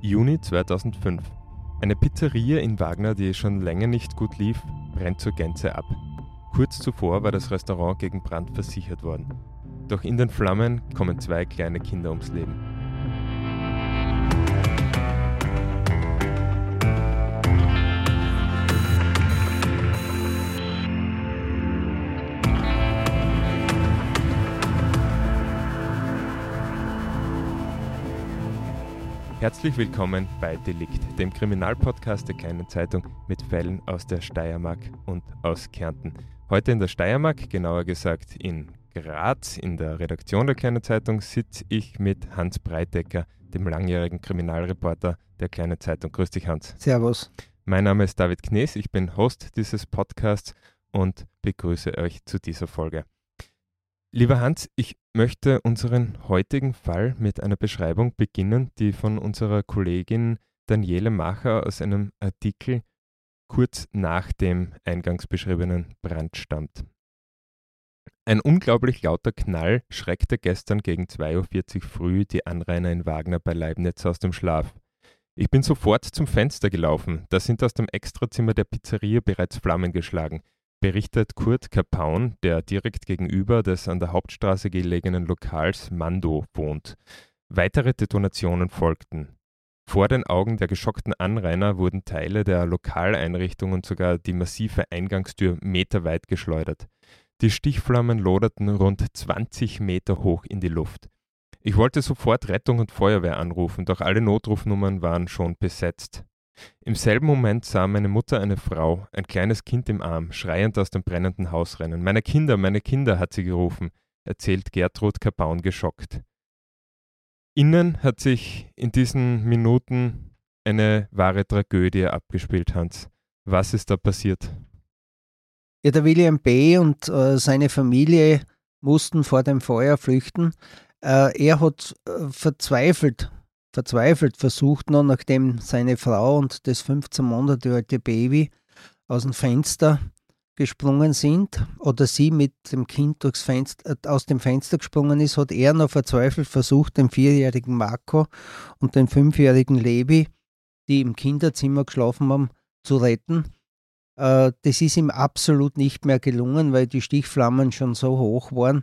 Juni 2005. Eine Pizzeria in Wagner, die schon länger nicht gut lief, brennt zur Gänze ab. Kurz zuvor war das Restaurant gegen Brand versichert worden. Doch in den Flammen kommen 2 kleine Kinder ums Leben. Herzlich willkommen bei Delikt, dem Kriminalpodcast der Kleinen Zeitung mit Fällen aus der Steiermark und aus Kärnten. Heute in der Steiermark, genauer gesagt in Graz, in der Redaktion der Kleinen Zeitung, sitze ich mit Hans Breitecker, dem langjährigen Kriminalreporter der Kleinen Zeitung. Grüß dich, Hans. Servus. Mein Name ist David Knees, ich bin Host dieses Podcasts und begrüße euch zu dieser Folge. Lieber Hans, ich möchte unseren heutigen Fall mit einer Beschreibung beginnen, die von unserer Kollegin Daniele Macher aus einem Artikel kurz nach dem eingangs beschriebenen Brand stammt. Ein unglaublich lauter Knall schreckte gestern gegen 2:40 Uhr früh die Anrainer in Wagner bei Leibnitz aus dem Schlaf. Ich bin sofort zum Fenster gelaufen, da sind aus dem Extrazimmer der Pizzeria bereits Flammen geschlagen, berichtet Kurt Kapaun, der direkt gegenüber des an der Hauptstraße gelegenen Lokals Mando wohnt. Weitere Detonationen folgten. Vor den Augen der geschockten Anrainer wurden Teile der Lokaleinrichtung und sogar die massive Eingangstür meterweit geschleudert. Die Stichflammen loderten rund 20 Meter hoch in die Luft. Ich wollte sofort Rettung und Feuerwehr anrufen, doch alle Notrufnummern waren schon besetzt. Im selben Moment sah meine Mutter eine Frau, ein kleines Kind im Arm, schreiend aus dem brennenden Haus rennen. Meine Kinder, hat sie gerufen, erzählt Gertrud Kapaun geschockt. Innen hat sich in diesen Minuten eine wahre Tragödie abgespielt, Hans. Was ist da passiert? Ja, der William B. und seine Familie mussten vor dem Feuer flüchten. Er hat verzweifelt versucht, noch nachdem seine Frau und das 15 Monate alte Baby aus dem Fenster gesprungen sind oder sie mit dem Kind aus dem Fenster gesprungen ist, hat er noch verzweifelt versucht, den 4-jährigen Marco und den 5-jährigen Levi, die im Kinderzimmer geschlafen haben, zu retten. Das ist ihm absolut nicht mehr gelungen, weil die Stichflammen schon so hoch waren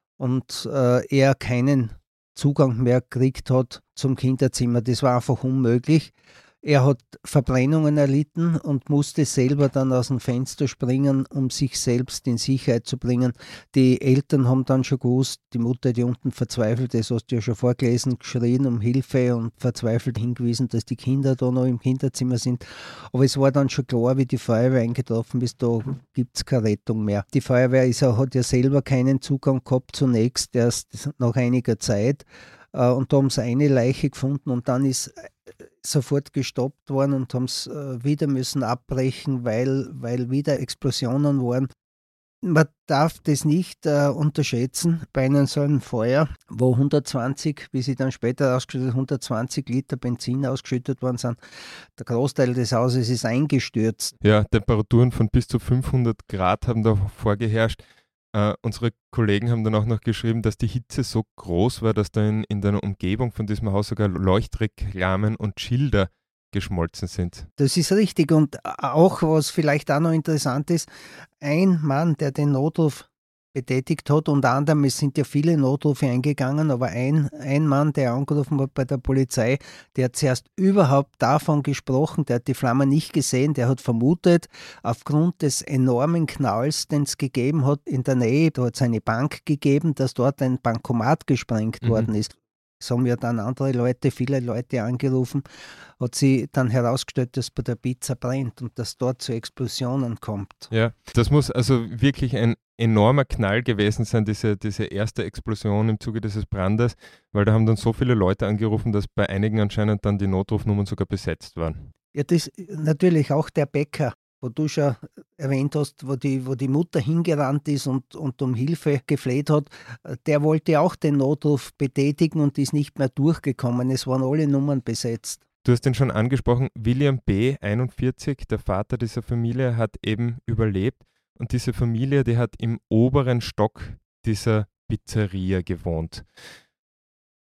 und er keinen Zugang mehr gekriegt hat zum Kinderzimmer. Das war einfach unmöglich. Er hat Verbrennungen erlitten und musste selber dann aus dem Fenster springen, um sich selbst in Sicherheit zu bringen. Die Eltern haben dann schon gewusst, die Mutter, die unten verzweifelt ist, hast du ja schon vorgelesen, geschrien um Hilfe und verzweifelt hingewiesen, dass die Kinder da noch im Kinderzimmer sind. Aber es war dann schon klar, wie die Feuerwehr eingetroffen ist, da gibt es keine Rettung mehr. Die Feuerwehr hat ja selber keinen Zugang gehabt, zunächst erst nach einiger Zeit. Und da haben sie eine Leiche gefunden und dann ist sofort gestoppt worden und haben es wieder müssen abbrechen, weil wieder Explosionen waren. Man darf das nicht unterschätzen bei einem solchen Feuer, wo 120, wie sie dann später ausgeschüttet, 120 Liter Benzin ausgeschüttet worden sind. Der Großteil des Hauses ist eingestürzt. Ja, Temperaturen von bis zu 500 Grad haben da vorgeherrscht. Unsere Kollegen haben dann auch noch geschrieben, dass die Hitze so groß war, dass da in der Umgebung von diesem Haus sogar Leuchtreklamen und Schilder geschmolzen sind. Das ist richtig und auch, was vielleicht auch noch interessant ist, ein Mann, der den Notruf betätigt hat, unter anderem, es sind ja viele Notrufe eingegangen, aber ein Mann, der angerufen hat bei der Polizei, der hat zuerst überhaupt davon gesprochen, der hat die Flamme nicht gesehen, der hat vermutet, aufgrund des enormen Knalls, den es gegeben hat in der Nähe, da hat es eine Bank gegeben, dass dort ein Bankomat gesprengt worden ist. Es haben ja dann viele Leute angerufen, hat sie dann herausgestellt, dass bei der Pizza brennt und dass dort zu Explosionen kommt. Ja, das muss also wirklich ein enormer Knall gewesen sein, diese erste Explosion im Zuge dieses Brandes, weil da haben dann so viele Leute angerufen, dass bei einigen anscheinend dann die Notrufnummern sogar besetzt waren. Ja, das natürlich auch der Bäcker, wo du schon erwähnt hast, wo die Mutter hingerannt ist und um Hilfe gefleht hat, der wollte auch den Notruf betätigen und ist nicht mehr durchgekommen. Es waren alle Nummern besetzt. Du hast ihn schon angesprochen, William B., 41, der Vater dieser Familie, hat eben überlebt und diese Familie, die hat im oberen Stock dieser Pizzeria gewohnt.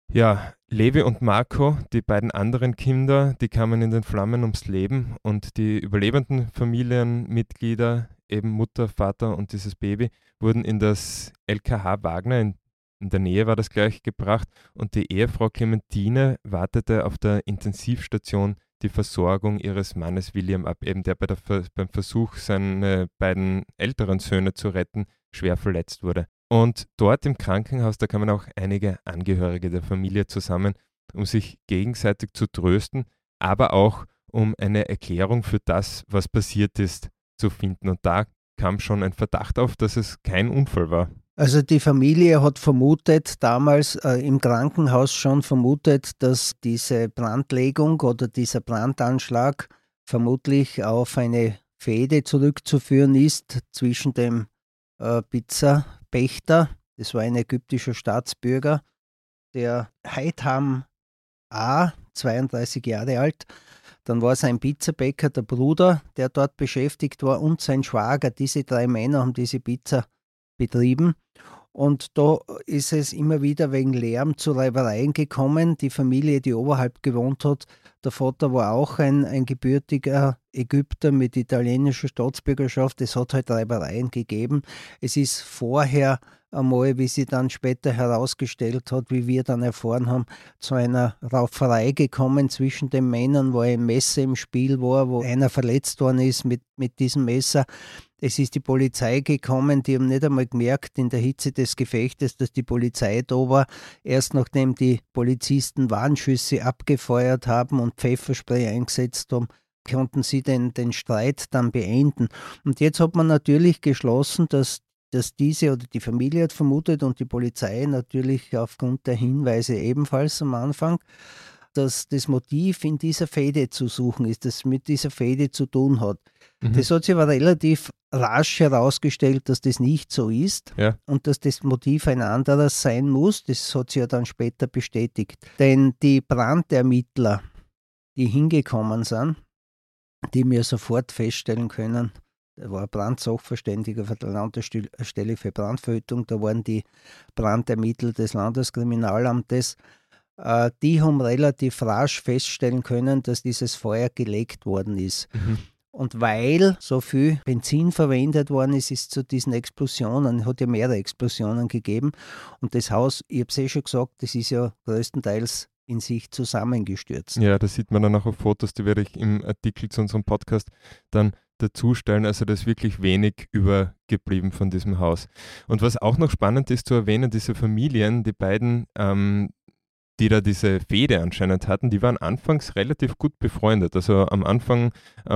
Ja, Levi und Marco, die beiden anderen Kinder, die kamen in den Flammen ums Leben und die überlebenden Familienmitglieder, eben Mutter, Vater und dieses Baby, wurden in das LKH Wagner, in der Nähe war das gleich, gebracht und die Ehefrau Clementine wartete auf der Intensivstation die Versorgung ihres Mannes William ab, eben der beim Versuch, seine beiden älteren Söhne zu retten, schwer verletzt wurde. Und dort im Krankenhaus, da kamen auch einige Angehörige der Familie zusammen, um sich gegenseitig zu trösten, aber auch um eine Erklärung für das, was passiert ist, zu finden. Und da kam schon ein Verdacht auf, dass es kein Unfall war. Also die Familie hat vermutet, damals im Krankenhaus schon vermutet, dass diese Brandlegung oder dieser Brandanschlag vermutlich auf eine Fehde zurückzuführen ist zwischen dem Pizzapächter, das war ein ägyptischer Staatsbürger, der Haitham A., 32 Jahre alt. Dann war sein Pizzabäcker, der Bruder, der dort beschäftigt war, und sein Schwager. Diese 3 Männer haben diese Pizza betrieben. Und da ist es immer wieder wegen Lärm zu Reibereien gekommen. Die Familie, die oberhalb gewohnt hat, der Vater war auch ein gebürtiger Ägypter mit italienischer Staatsbürgerschaft. Es hat halt Reibereien gegeben. Es ist vorher einmal, wie sie dann später herausgestellt hat, wie wir dann erfahren haben, zu einer Rauferei gekommen zwischen den Männern, wo ein Messer im Spiel war, wo einer verletzt worden ist mit diesem Messer. Es ist die Polizei gekommen, die haben nicht einmal gemerkt in der Hitze des Gefechtes, dass die Polizei da war. Erst nachdem die Polizisten Warnschüsse abgefeuert haben und Pfefferspray eingesetzt haben, konnten sie den Streit dann beenden. Und jetzt hat man natürlich geschlossen, dass diese oder die Familie hat vermutet und die Polizei natürlich aufgrund der Hinweise ebenfalls am Anfang, dass das Motiv in dieser Fehde zu suchen ist, das mit dieser Fehde zu tun hat. Das hat sich aber relativ rasch herausgestellt, dass das nicht so ist und dass das Motiv ein anderes sein muss. Das hat sich ja dann später bestätigt. Denn die Brandermittler, die hingekommen sind, die mir sofort feststellen können, da war ein Brandsachverständiger von der Landesstelle für Brandverhütung, da waren die Brandermittler des Landeskriminalamtes, die haben relativ rasch feststellen können, dass dieses Feuer gelegt worden ist. Und weil so viel Benzin verwendet worden ist, ist zu diesen Explosionen, hat ja mehrere Explosionen gegeben. Und das Haus, ich habe es schon gesagt, das ist ja größtenteils in sich zusammengestürzt. Ja, das sieht man dann auch auf Fotos, die werde ich im Artikel zu unserem Podcast dann dazustellen. Also da ist wirklich wenig übergeblieben von diesem Haus. Und was auch noch spannend ist zu erwähnen, diese Familien, die beiden, die da diese Fehde anscheinend hatten, die waren anfangs relativ gut befreundet. Also am Anfang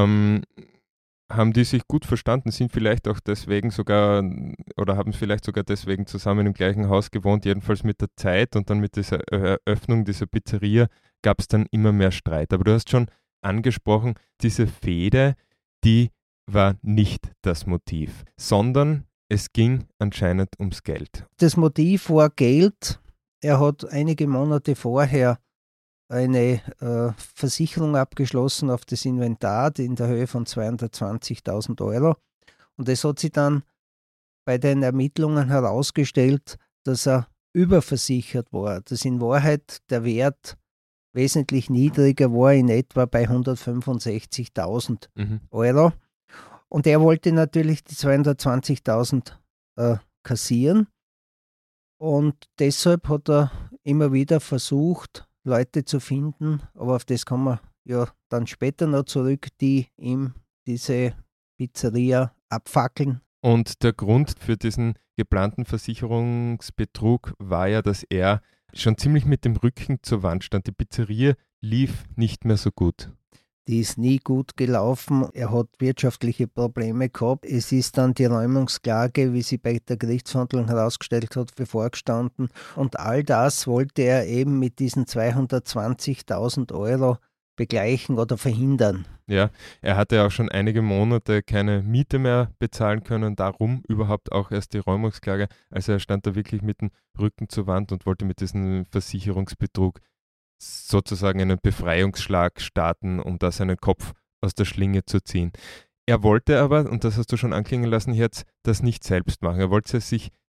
haben die sich gut verstanden, sind vielleicht auch deswegen sogar oder haben vielleicht sogar deswegen zusammen im gleichen Haus gewohnt, jedenfalls mit der Zeit und dann mit dieser Eröffnung dieser Pizzeria gab es dann immer mehr Streit. Aber du hast schon angesprochen, diese Fehde, die war nicht das Motiv, sondern es ging anscheinend ums Geld. Das Motiv war Geld. Er hat einige Monate vorher eine Versicherung abgeschlossen auf das Inventar in der Höhe von 220.000 €. Und es hat sich dann bei den Ermittlungen herausgestellt, dass er überversichert war, dass in Wahrheit der Wert wesentlich niedriger war, in etwa bei 165.000 €. Und er wollte natürlich die 220.000 kassieren. Und deshalb hat er immer wieder versucht, Leute zu finden, aber auf das kommen wir ja dann später noch zurück, die ihm diese Pizzeria abfackeln. Und der Grund für diesen geplanten Versicherungsbetrug war ja, dass er schon ziemlich mit dem Rücken zur Wand stand. Die Pizzeria lief nicht mehr so gut. Die ist nie gut gelaufen. Er hat wirtschaftliche Probleme gehabt. Es ist dann die Räumungsklage, wie sie bei der Gerichtsverhandlung herausgestellt hat, bevorgestanden. Und all das wollte er eben mit diesen 220.000 € begleichen oder verhindern. Ja, er hatte auch schon einige Monate keine Miete mehr bezahlen können, darum überhaupt auch erst die Räumungsklage. Also er stand da wirklich mit dem Rücken zur Wand und wollte mit diesem Versicherungsbetrug sozusagen einen Befreiungsschlag starten, um da seinen Kopf aus der Schlinge zu ziehen. Er wollte aber, und das hast du schon anklingen lassen jetzt, das nicht selbst machen. Er wollte sich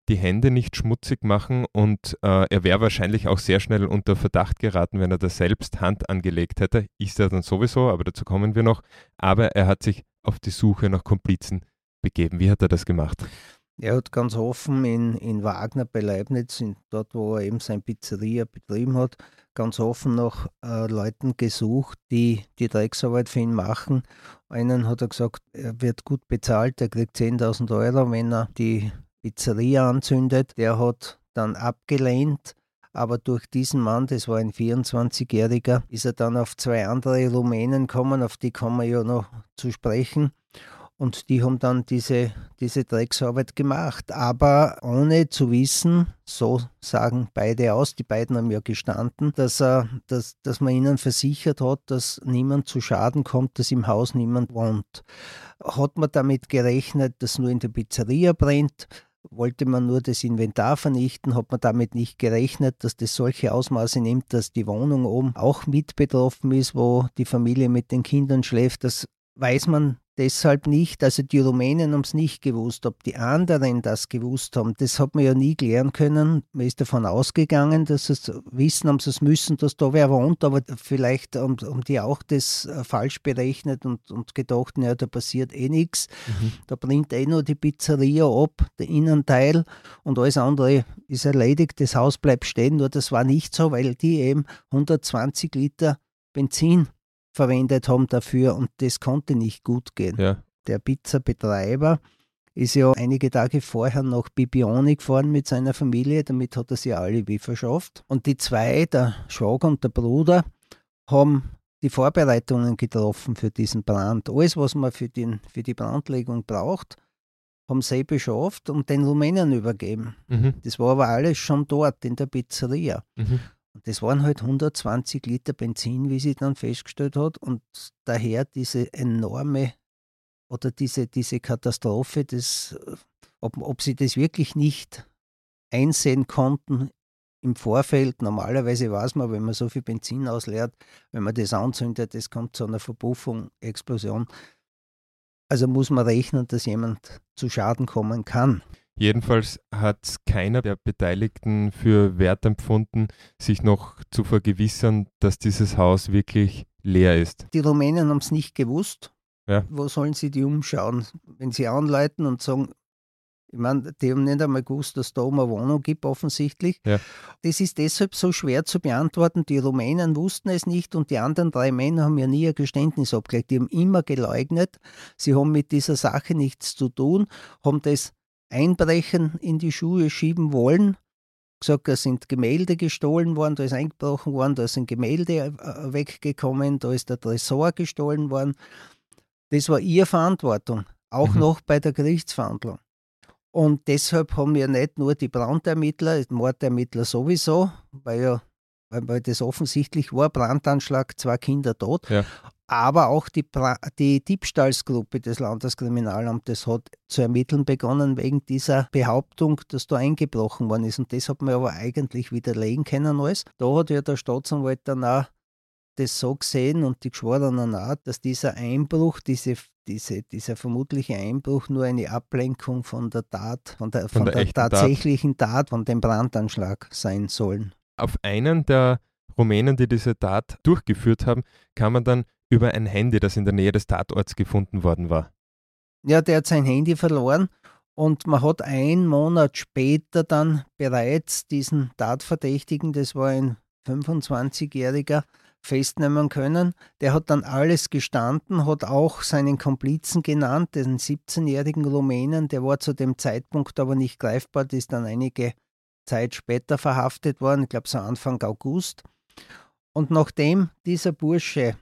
die Hände nicht schmutzig machen und er wäre wahrscheinlich auch sehr schnell unter Verdacht geraten, wenn er da selbst Hand angelegt hätte. Ist er dann sowieso, aber dazu kommen wir noch. Aber er hat sich auf die Suche nach Komplizen begeben. Wie hat er das gemacht? Er hat ganz offen in Wagner bei Leibniz, dort wo er eben seine Pizzeria betrieben hat, ganz offen nach Leuten gesucht, die die Drecksarbeit für ihn machen. Einen hat er gesagt, er wird gut bezahlt, er kriegt 10.000 Euro, wenn er die Pizzeria anzündet. Der hat dann abgelehnt, aber durch diesen Mann, das war ein 24-Jähriger, ist er dann auf 2 andere Rumänen gekommen, auf die kommen wir ja noch zu sprechen. Und die haben dann diese Drecksarbeit gemacht, aber ohne zu wissen, so sagen beide aus, die beiden haben ja gestanden, dass man ihnen versichert hat, dass niemand zu Schaden kommt, dass im Haus niemand wohnt. Hat man damit gerechnet, dass nur in der Pizzeria brennt? Wollte man nur das Inventar vernichten? Hat man damit nicht gerechnet, dass das solche Ausmaße nimmt, dass die Wohnung oben auch mit betroffen ist, wo die Familie mit den Kindern schläft? Das weiß man deshalb nicht. Also die Rumänen haben es nicht gewusst. Ob die anderen das gewusst haben, das hat man ja nie klären können. Man ist davon ausgegangen, dass sie es wissen, haben sie es müssen, dass da wer wohnt, aber vielleicht haben die auch das falsch berechnet und gedacht, naja, da passiert eh nichts. Da brennt eh nur die Pizzeria ab, der Innenteil, und alles andere ist erledigt, das Haus bleibt stehen. Nur das war nicht so, weil die eben 120 Liter Benzin verwendet haben dafür, und das konnte nicht gut gehen. Ja. Der Pizzabetreiber ist ja einige Tage vorher nach Bibioni gefahren mit seiner Familie, damit hat er sich Alibi verschafft. Und die 2, der Schwager und der Bruder, haben die Vorbereitungen getroffen für diesen Brand. Alles, was man für die Brandlegung braucht, haben sie beschafft und den Rumänen übergeben. Das war aber alles schon dort in der Pizzeria. Und das waren halt 120 Liter Benzin, wie sie dann festgestellt hat. Und daher diese enorme oder diese Katastrophe, ob sie das wirklich nicht einsehen konnten im Vorfeld. Normalerweise weiß man, wenn man so viel Benzin ausleert, wenn man das anzündet, das kommt zu einer Verpuffung, Explosion. Also muss man rechnen, dass jemand zu Schaden kommen kann. Jedenfalls hat keiner der Beteiligten für wert empfunden, sich noch zu vergewissern, dass dieses Haus wirklich leer ist. Die Rumänen haben es nicht gewusst. Ja. Wo sollen sie die umschauen? Wenn sie anleiten und sagen, ich meine, die haben nicht einmal gewusst, dass es da oben eine Wohnung gibt, offensichtlich. Ja. Das ist deshalb so schwer zu beantworten. Die Rumänen wussten es nicht und die anderen 3 Männer haben ja nie ein Geständnis abgelegt. Die haben immer geleugnet. Sie haben mit dieser Sache nichts zu tun, haben das Einbrechen in die Schuhe schieben wollen, gesagt, da sind Gemälde gestohlen worden, da ist eingebrochen worden, da sind Gemälde weggekommen, da ist der Tresor gestohlen worden. Das war ihre Verantwortung, auch noch bei der Gerichtsverhandlung. Und deshalb haben wir nicht nur die Brandermittler, die Mordermittler sowieso, weil das offensichtlich war, Brandanschlag, 2 Kinder tot, ja. Aber auch die Diebstahlsgruppe des Landeskriminalamtes hat zu ermitteln begonnen wegen dieser Behauptung, dass da eingebrochen worden ist. Und das hat man aber eigentlich widerlegen können alles. Da hat ja der Staatsanwalt dann auch das so gesehen und die Geschworenen auch, dass dieser Einbruch, dieser vermutliche Einbruch nur eine Ablenkung von der Tat, von der tatsächlichen Tat, von dem Brandanschlag sein sollen. Auf einen der Rumänen, die diese Tat durchgeführt haben, kann man dann über ein Handy, das in der Nähe des Tatorts gefunden worden war. Ja, der hat sein Handy verloren und man hat 1 Monat später dann bereits diesen Tatverdächtigen, das war ein 25-Jähriger, festnehmen können. Der hat dann alles gestanden, hat auch seinen Komplizen genannt, den 17-jährigen Rumänen, der war zu dem Zeitpunkt aber nicht greifbar, der ist dann einige Zeit später verhaftet worden, ich glaube so Anfang August. Und nachdem dieser Bursche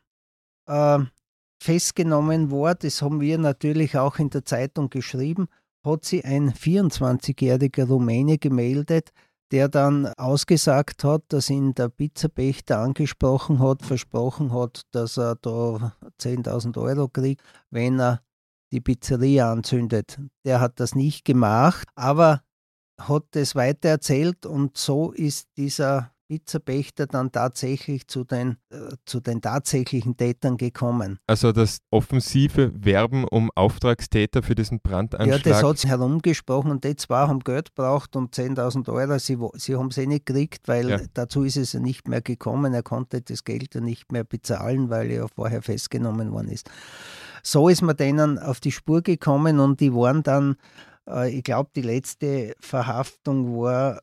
festgenommen war, das haben wir natürlich auch in der Zeitung geschrieben, hat sie ein 24-jähriger Rumäne gemeldet, der dann ausgesagt hat, dass ihn der Pizzapächter angesprochen hat, versprochen hat, dass er da 10.000 Euro kriegt, wenn er die Pizzeria anzündet. Der hat das nicht gemacht, aber hat das weitererzählt und so ist dieser Pizzapächter dann tatsächlich zu den tatsächlichen Tätern gekommen. Also das offensive Werben um Auftragstäter für diesen Brandanschlag. Ja, das hat sich herumgesprochen und die zwei haben Geld braucht und 10.000 €. Sie haben es nicht gekriegt, weil dazu ist es ja nicht mehr gekommen. Er konnte das Geld ja nicht mehr bezahlen, weil er ja vorher festgenommen worden ist. So ist man denen auf die Spur gekommen und die waren dann, ich glaube, die letzte Verhaftung war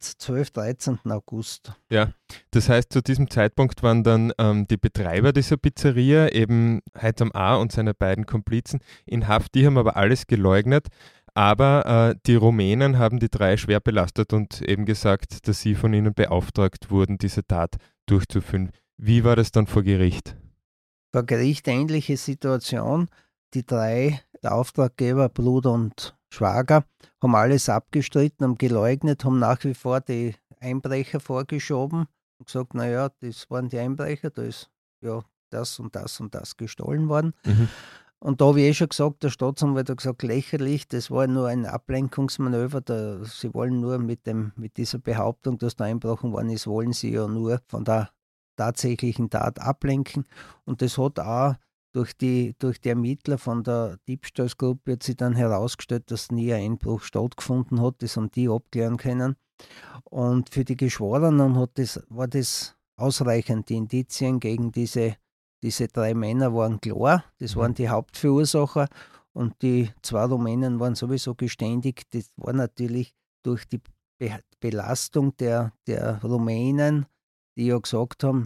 13. August. Ja, das heißt, zu diesem Zeitpunkt waren dann die Betreiber dieser Pizzeria, eben Haitham A. und seine beiden Komplizen, in Haft. Die haben aber alles geleugnet. Aber die Rumänen haben die drei schwer belastet und eben gesagt, dass sie von ihnen beauftragt wurden, diese Tat durchzuführen. Wie war das dann vor Gericht? Vor Gericht ähnliche Situation. Die drei, der Auftraggeber, Bruder und Schwager, haben alles abgestritten, haben geleugnet, haben nach wie vor die Einbrecher vorgeschoben und gesagt, naja, das waren die Einbrecher, da ist ja das und das und das gestohlen worden. Mhm. Und da habe ich schon gesagt, der Staatsanwalt hat gesagt, lächerlich, das war nur ein Ablenkungsmanöver. Sie wollen nur mit dieser Behauptung, dass da einbrochen worden ist, wollen sie ja nur von der tatsächlichen Tat ablenken. Und das hat auch durch die Ermittler von der Diebstahlsgruppe hat sich dann herausgestellt, dass nie ein Einbruch stattgefunden hat. Das haben die abklären können. Und für die Geschworenen war das ausreichend. Die Indizien gegen diese drei Männer waren klar. Das waren die Hauptverursacher. Und die zwei Rumänen waren sowieso geständig. Das war natürlich durch die Belastung der Rumänen, die ja gesagt haben,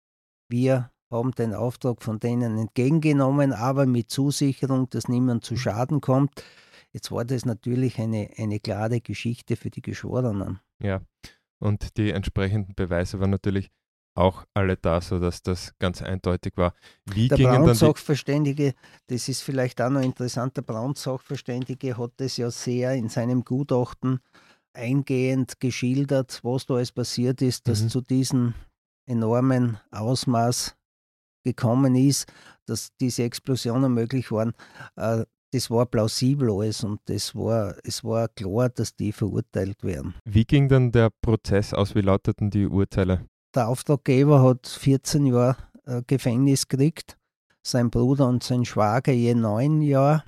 wir haben den Auftrag von denen entgegengenommen, aber mit Zusicherung, dass niemand zu Schaden kommt. Jetzt war das natürlich eine klare Geschichte für die Geschworenen. Ja, und die entsprechenden Beweise waren natürlich auch alle da, sodass das ganz eindeutig war. Der Braun-Sachverständige, das ist vielleicht auch noch interessant, der Braun-Sachverständige hat das ja sehr in seinem Gutachten eingehend geschildert, was da alles passiert ist, dass zu diesem enormen Ausmaß gekommen ist, dass diese Explosionen möglich waren. Das war plausibel alles und es war klar, dass die verurteilt werden. Wie ging dann der Prozess aus? Wie lauteten die Urteile? Der Auftraggeber hat 14 Jahre Gefängnis gekriegt, sein Bruder und sein Schwager je 9 Jahre.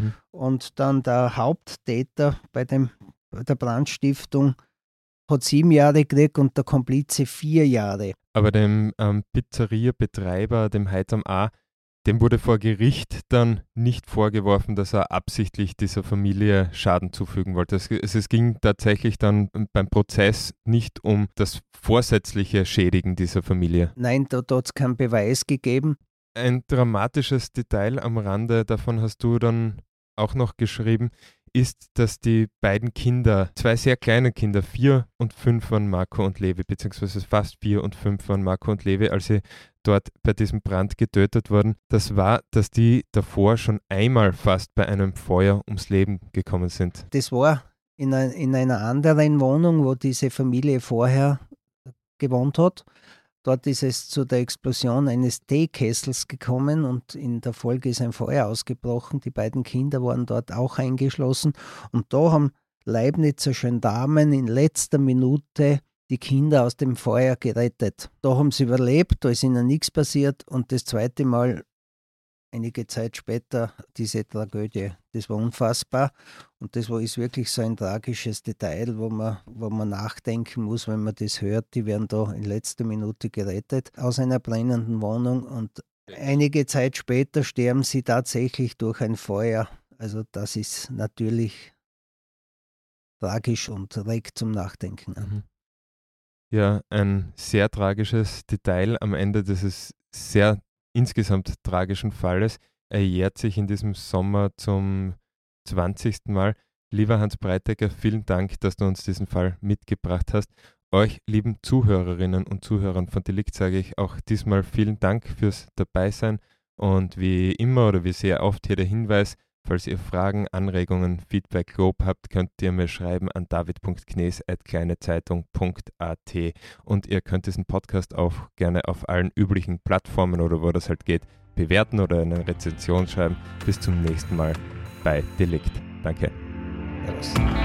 Und dann der Haupttäter bei der Brandstiftung hat 7 Jahre gekriegt und der Komplize 4 Jahre. Aber dem Pizzeria-Betreiber, dem Haitham A., dem wurde vor Gericht dann nicht vorgeworfen, dass er absichtlich dieser Familie Schaden zufügen wollte. Es ging tatsächlich dann beim Prozess nicht um das vorsätzliche Schädigen dieser Familie. Nein, da hat es keinen Beweis gegeben. Ein dramatisches Detail am Rande, davon hast du dann auch noch geschrieben, ist, dass die beiden Kinder, zwei sehr kleine Kinder, 4 und 5 waren Marco und Levi, beziehungsweise fast 4 und 5 waren Marco und Levi, als sie dort bei diesem Brand getötet wurden. Das war, dass die davor schon einmal fast bei einem Feuer ums Leben gekommen sind. Das war in einer anderen Wohnung, wo diese Familie vorher gewohnt hat. Dort ist es zu der Explosion eines Teekessels gekommen und in der Folge ist ein Feuer ausgebrochen. Die beiden Kinder waren dort auch eingeschlossen und da haben Leibnizer Gendarmen in letzter Minute die Kinder aus dem Feuer gerettet. Da haben sie überlebt, da ist ihnen nichts passiert und das zweite Mal, einige Zeit später, diese Tragödie. Das war unfassbar und das ist wirklich so ein tragisches Detail, wo man nachdenken muss, wenn man das hört. Die werden da in letzter Minute gerettet aus einer brennenden Wohnung und einige Zeit später sterben sie tatsächlich durch ein Feuer. Also das ist natürlich tragisch und regt zum Nachdenken an. Ja, ein sehr tragisches Detail am Ende dieses sehr insgesamt tragischen Falles. Er jährt sich in diesem Sommer zum 20. Mal. Lieber Hans Breitegger, vielen Dank, dass du uns diesen Fall mitgebracht hast. Euch, lieben Zuhörerinnen und Zuhörern von Delikt, sage ich auch diesmal vielen Dank fürs Dabeisein. Und wie immer oder wie sehr oft hier der Hinweis, falls ihr Fragen, Anregungen, Feedback, Lob habt, könnt ihr mir schreiben an david.knes@kleinezeitung.at und ihr könnt diesen Podcast auch gerne auf allen üblichen Plattformen oder wo das halt geht, bewerten oder eine Rezension schreiben. Bis zum nächsten Mal bei Delikt. Danke. Yes.